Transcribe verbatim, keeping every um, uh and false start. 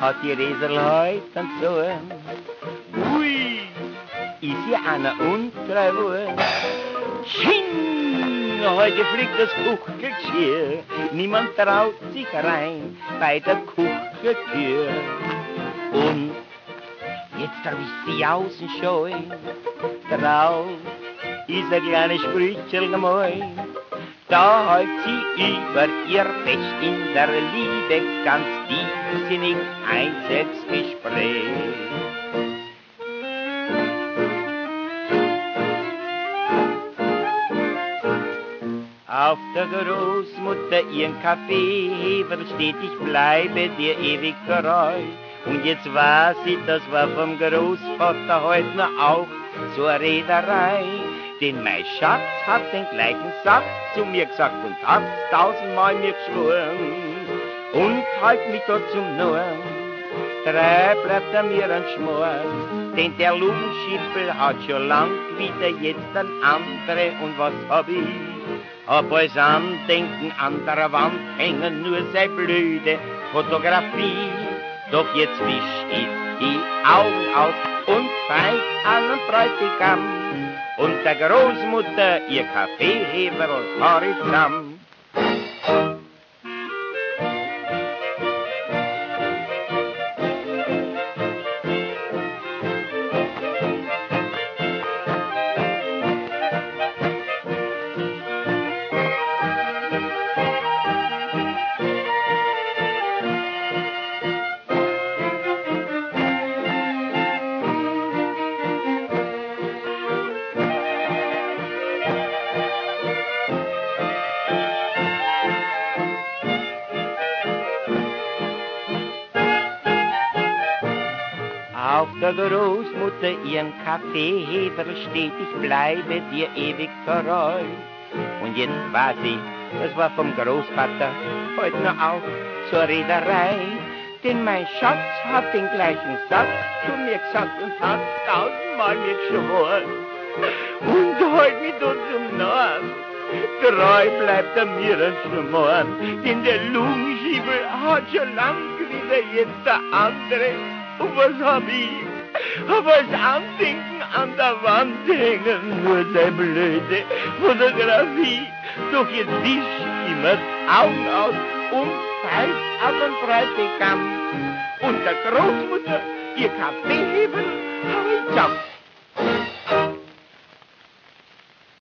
hat die Riesel heut und so. Ui, ist hier einer untreu worden. Sching, heute fliegt das Kuchelgeschirr. Niemand traut sich rein bei der Kucheltür. Und jetzt erwischt sie außen schon. Drauf ist ein kleines Sprüchchen gemein. Da hält sie über ihr Pech in der Liebe ganz tiefsinnig ein Selbstgespräch. Auf der Großmutter ihren Kaffee steht, ich bleibe dir ewig treu. Und jetzt weiß ich, das war vom Großvater heute noch auch so eine Rederei. Denn mein Schatz hat den gleichen Satz zu mir gesagt und hat's tausendmal mir geschworen. Und halt mich dort zum Norn, drei bleibt er mir ein Schmor. Denn der Lugenschippel hat schon lang wieder jetzt ein andere. Und was hab ich? Hab als Andenken an der Wand hängen nur sei blöde Fotografie. Doch jetzt wisch ich die Augen aus und zeig an den Bräutigam und der Großmutter ihr Kaffeeheberl Horizont. Auf der Großmutter ihren Kaffeeheberl steht, ich bleibe dir ewig treu. Und jetzt weiß ich, das war vom Großvater heute noch auch zur Reederei. Denn mein Schatz hat den gleichen Satz zu mir gesagt und hat tausendmal mir geschworen. Und heut mich dort zum Norden, treu bleibt er mir ein Schmoren. Denn der Lungenschiebel hat schon lang wieder jetzt der andere. Und was hab ich? Hab als Andenken an der Wand hängen, nur sei blöde Fotografie. Doch jetzt wisch ich mir Augen aus und zeig auf den Bräutigam. Und der Großmutter ihr Kaffeehebel Horizont.